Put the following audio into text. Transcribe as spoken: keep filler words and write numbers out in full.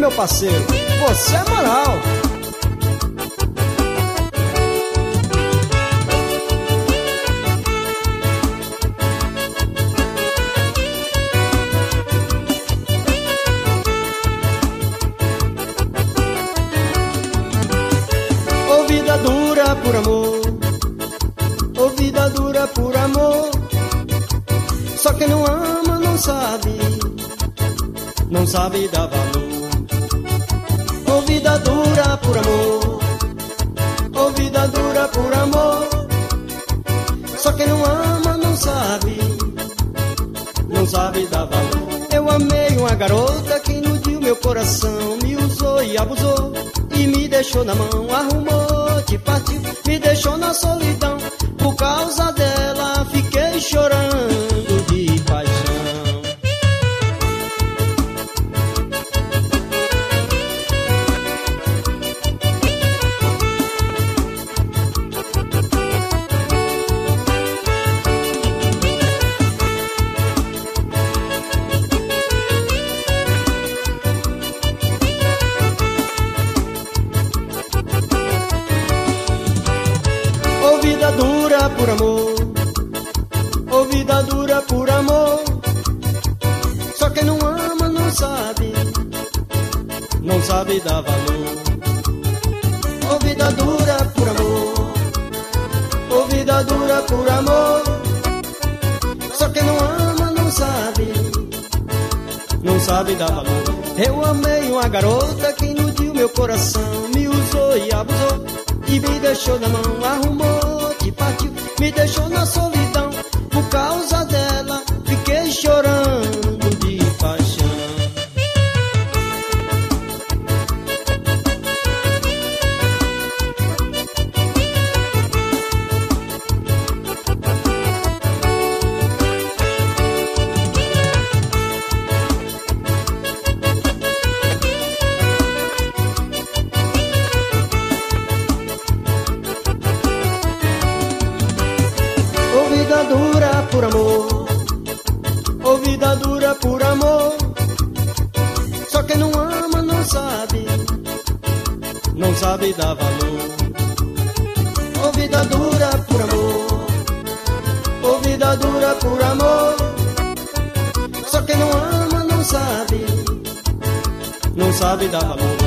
meu parceiro? Você é moral. Ô vida dura por amor, ô vida dura por amor. Só quem não ama não sabe, não sabe dar valor. Ô vida dura por amor, ô vida dura por amor. Só quem não ama não sabe, não sabe dar valor. Eu amei uma garota que iludiu meu coração, me usou e abusou e me deixou na mão, arrumou, te partiu, me deixou na solidão. Por causa dela fiquei chorando de paixão. Ô vida dura por amor, ô vida dura por amor. Só quem não ama não sabe, não sabe dar valor. Ô vida dura por amor, ô vida dura por amor. Só quem não ama não sabe, não sabe dar valor. Eu amei uma garota que iludiu meu coração, me usou e abusou e me deixou na mão, arrumou, te partiu, me deixou na solidão. Por causa dela fiquei chorando de paixão. Ô vida dura por amor, ô vida dura por amor. Só quem não ama não sabe, não sabe dar valor. Ô vida dura por amor, ô vida dura por amor. Só quem não ama não sabe, não sabe dar valor.